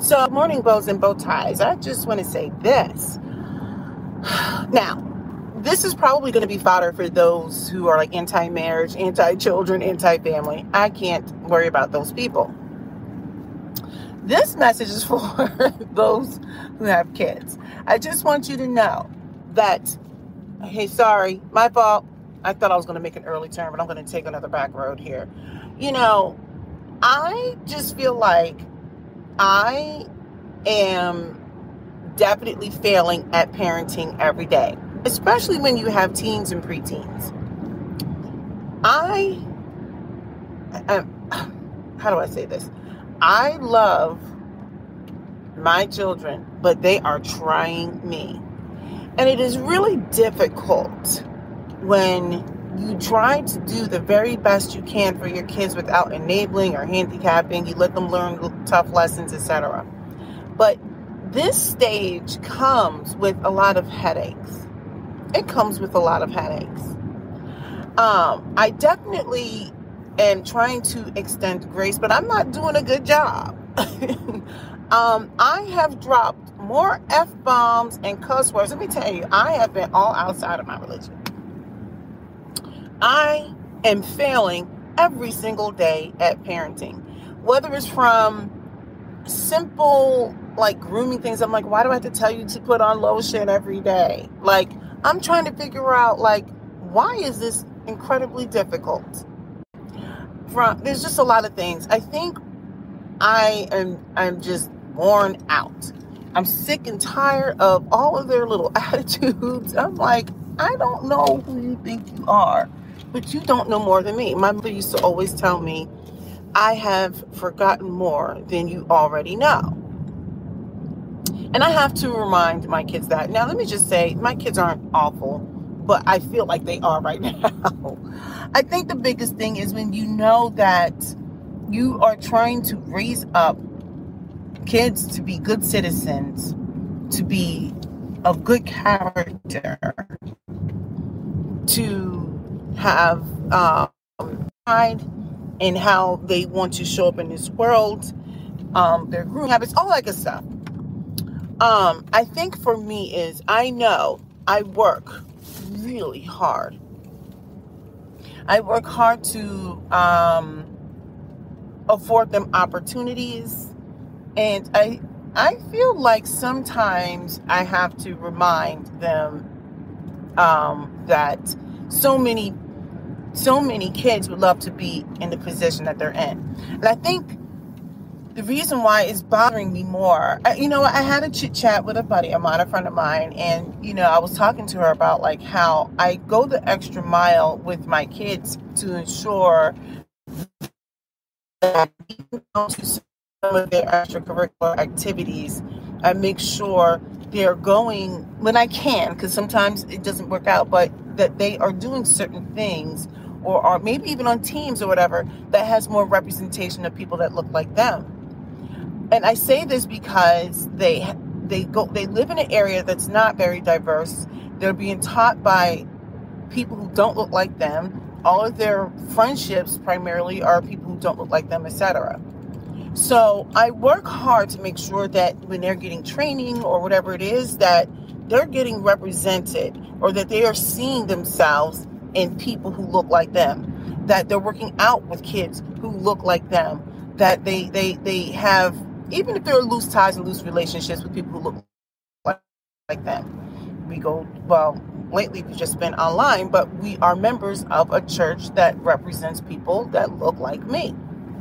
So, morning bows and bow ties. I just want to say this. Now, this is probably going to be fodder for those who are like anti-marriage, anti-children, anti-family. I can't worry about those people. This message is for those who have kids. I just want you to know that, hey, sorry, my fault. I thought I was going to make an early turn, but I'm going to take another back road here. I just feel like I am definitely failing at parenting every day, especially when you have teens and preteens. How do I say this? I love my children, but they are trying me. And it is really difficult when you try to do the very best you can for your kids without enabling or handicapping. You let them learn tough lessons, etc. But this stage comes with a lot of headaches. It comes with a lot of headaches. I definitely am trying to extend grace, but I'm not doing a good job. I have dropped more F-bombs and cuss words. Let me tell you, I have been all outside of my religion. I am failing every single day at parenting, whether it's from simple like grooming things. I'm like, why do I have to tell you to put on lotion every day? Like, I'm trying to figure out, like, why is this incredibly difficult? There's just a lot of things. I think I'm just worn out. I'm sick and tired of all of their little attitudes. I'm like, I don't know who you think you are, but you don't know more than me. My mother used to always tell me, I have forgotten more than you already know. And I have to remind my kids that. Now, let me just say, my kids aren't awful, but I feel like they are right now. I think the biggest thing is when you know that you are trying to raise up kids to be good citizens, to be of good character, to have pride in how they want to show up in this world, their grooming habits, all that good stuff. I think for me is, I know I work really hard. I work hard to afford them opportunities. And I feel like sometimes I have to remind them that so many kids would love to be in the position that they're in. And I think the reason why it's bothering me more, I had a chit chat with a buddy of mine, a friend of mine, and, I was talking to her about like how I go the extra mile with my kids to ensure that even to some of their extracurricular activities, I make sure they're going when I can, because sometimes it doesn't work out, but that they are doing certain things, or maybe even on teams or whatever, that has more representation of people that look like them. And I say this because they live in an area that's not very diverse. They're being taught by people who don't look like them. All of their friendships primarily are people who don't look like them, etc. So I work hard to make sure that when they're getting training or whatever it is, that they're getting represented, or that they are seeing themselves in people who look like them, that they're working out with kids who look like them, that they have, even if there are loose ties and loose relationships with people who look like them. We go, well, lately we've just been online, but we are members of a church that represents people that look like me.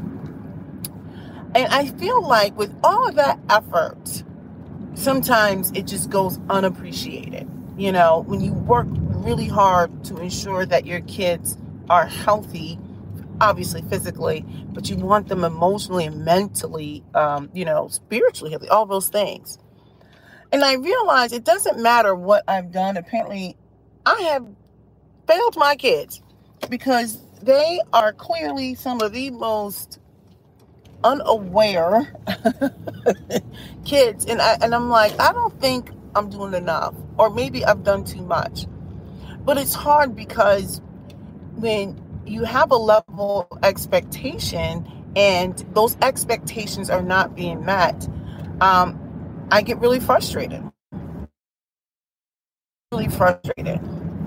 And I feel like with all of that effort, sometimes it just goes unappreciated. When you work really hard to ensure that your kids are healthy, obviously physically, but you want them emotionally and mentally, spiritually healthy, all those things. And I realize it doesn't matter what I've done. Apparently, I have failed my kids because they are clearly some of the most unaware kids. And I'm like, I don't think I'm doing enough, or maybe I've done too much. But it's hard because when you have a level of expectation and those expectations are not being met, I get really frustrated. Really frustrated.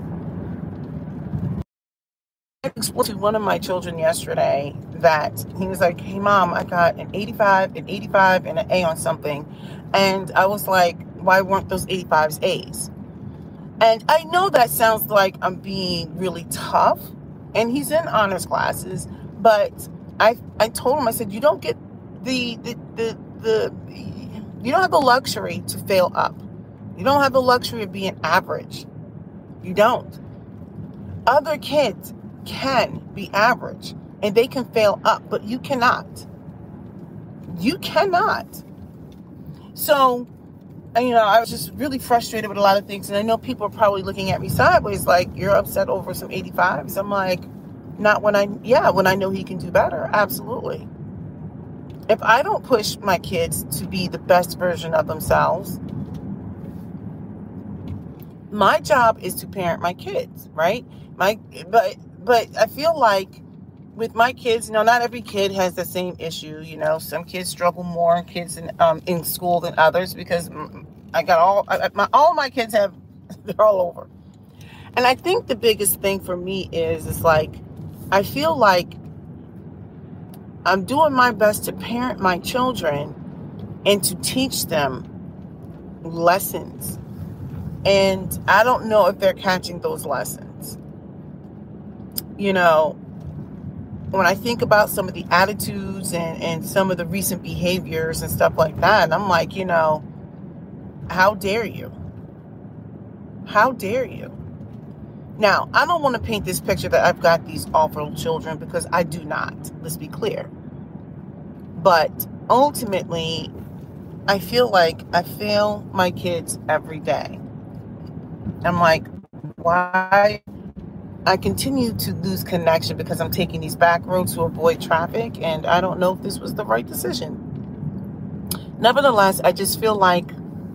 I explained to one of my children yesterday that he was like, hey, Mom, I got an 85, an 85, and an A on something. And I was like, why weren't those 85s A's? And I know that sounds like I'm being really tough. And he's in honors classes. But I told him, I said, you don't get you don't have the luxury to fail up. You don't have the luxury of being average. You don't. Other kids can be average and they can fail up, but you cannot. You cannot. So, I was just really frustrated with a lot of things. And I know people are probably looking at me sideways like, you're upset over some 85s. I'm like, not when I know he can do better. Absolutely. If I don't push my kids to be the best version of themselves, my job is to parent my kids, right? But I feel like with my kids, not every kid has the same issue. Some kids struggle more in kids in school than others because I got all my kids they're all over. And I think the biggest thing for me is like, I feel like I'm doing my best to parent my children and to teach them lessons. And I don't know if they're catching those lessons. When I think about some of the attitudes and some of the recent behaviors and stuff like that, and I'm like, how dare you? How dare you? Now, I don't want to paint this picture that I've got these awful children because I do not. Let's be clear. But ultimately, I feel like I fail my kids every day. I'm like, why? I continue to lose connection because I'm taking these back roads to avoid traffic, and I don't know if this was the right decision. Nevertheless, I just feel like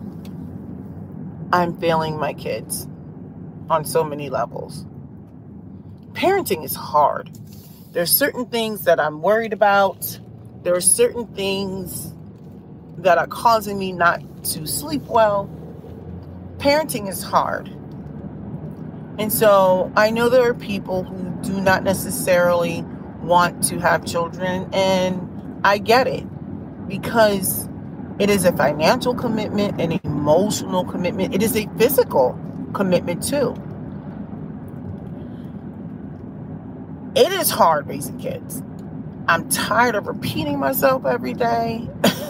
I'm failing my kids on so many levels. Parenting is hard. There's certain things that I'm worried about. There are certain things that are causing me not to sleep well. Parenting is hard. And so I know there are people who do not necessarily want to have children, and I get it because it is a financial commitment, an emotional commitment. It is a physical commitment too. It is hard raising kids. I'm tired of repeating myself every day.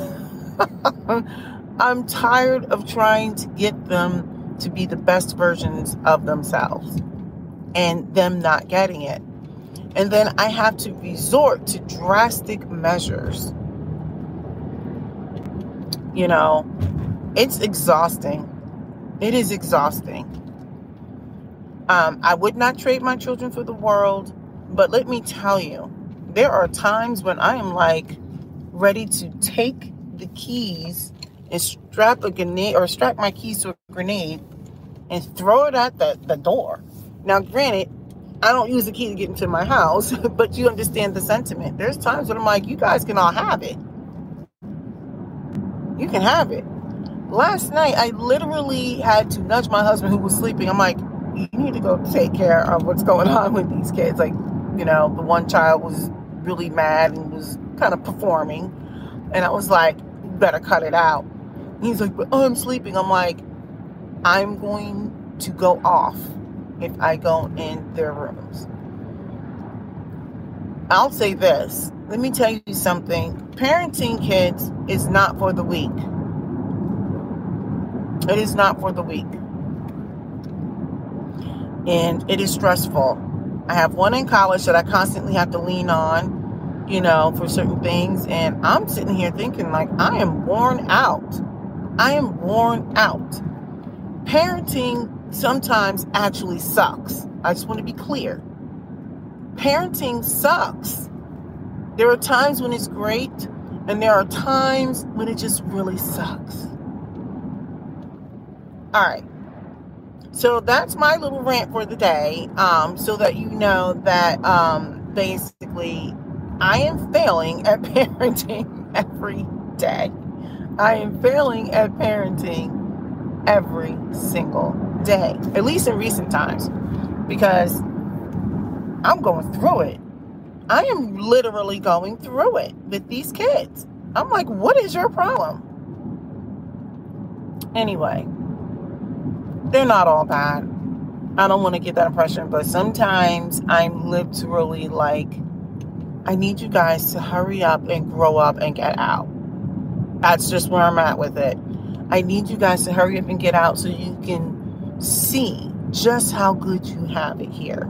I'm tired of trying to get them to be the best versions of themselves and them not getting it. And then I have to resort to drastic measures. It's exhausting. It is exhausting. I would not trade my children for the world, but let me tell you, there are times when I am like ready to take the keys and strap my keys to a grenade and throw it at the door. Now, granted, I don't use the key to get into my house, but you understand the sentiment. There's times when I'm like, you guys can all have it. You can have it. Last night, I literally had to nudge my husband who was sleeping. I'm like, you need to go take care of what's going on with these kids. Like, the one child was really mad and was kind of performing. And I was like, you better cut it out. He's like, but I'm sleeping. I'm like, I'm going to go off if I go in their rooms. I'll say this. Let me tell you something. Parenting kids is not for the weak. It is not for the weak. And it is stressful. I have one in college that I constantly have to lean on, for certain things. And I'm sitting here thinking like, I am worn out. I am worn out. Parenting sometimes actually sucks. I just want to be clear. Parenting sucks. There are times when it's great, and there are times when it just really sucks. All right. So that's my little rant for the day. So that you know that basically I am failing at parenting every day. I am failing at parenting every single day, at least in recent times, because I'm going through it. I am literally going through it with these kids. I'm like, what is your problem? Anyway, they're not all bad. I don't want to get that impression, but sometimes I'm literally like, I need you guys to hurry up and grow up and get out. That's just where I'm at with it. I need you guys to hurry up and get out so you can see just how good you have it here.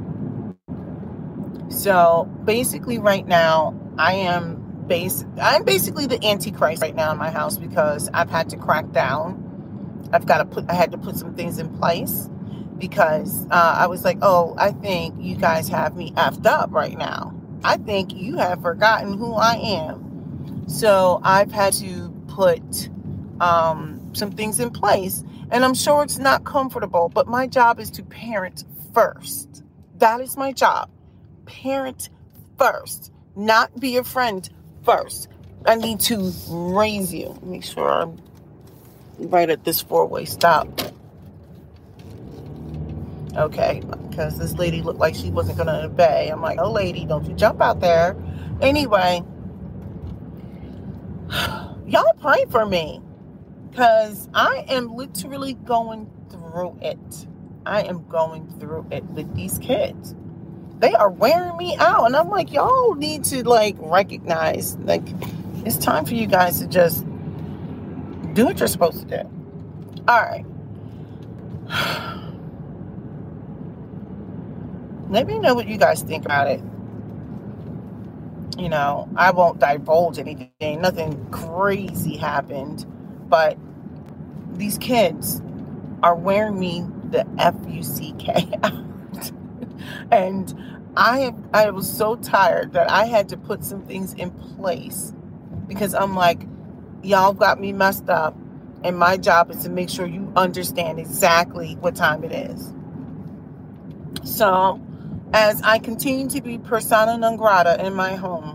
So basically right now, I'm basically the Antichrist right now in my house because I've had to crack down. I had to put some things in place because I was like, oh, I think you guys have me effed up right now. I think you have forgotten who I am. So I've had to put some things in place, and I'm sure it's not comfortable, but my job is to parent first. That is my job. Parent first, not be a friend first. I need to raise you. Make sure I'm right at this 4-way stop. Okay, because this lady looked like she wasn't going to obey. I'm like, oh, lady, don't you jump out there. Anyway, y'all pray for me because I am literally going through it. I am going through it with these kids. They are wearing me out. And I'm like, y'all need to recognize, it's time for you guys to just do what you're supposed to do. All right. Let me know what you guys think about it. I won't divulge anything. Nothing crazy happened. But these kids are wearing me the F-U-C-K out. And I was so tired that I had to put some things in place because I'm like, y'all got me messed up. And my job is to make sure you understand exactly what time it is. So as I continue to be persona non grata in my home,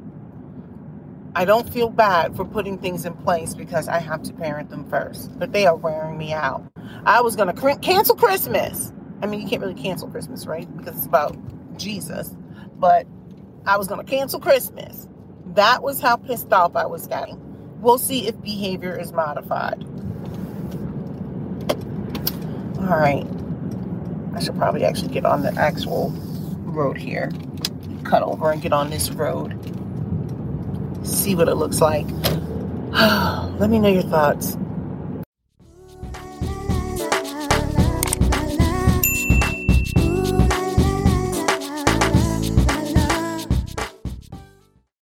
I don't feel bad for putting things in place because I have to parent them first. But they are wearing me out. I was going to cancel Christmas. I mean, you can't really cancel Christmas, right? Because it's about Jesus. But I was going to cancel Christmas. That was how pissed off I was getting. We'll see if behavior is modified. All right. I should probably actually get on the actual road here. Cut over and get on this road. See what it looks like. Let me know your thoughts.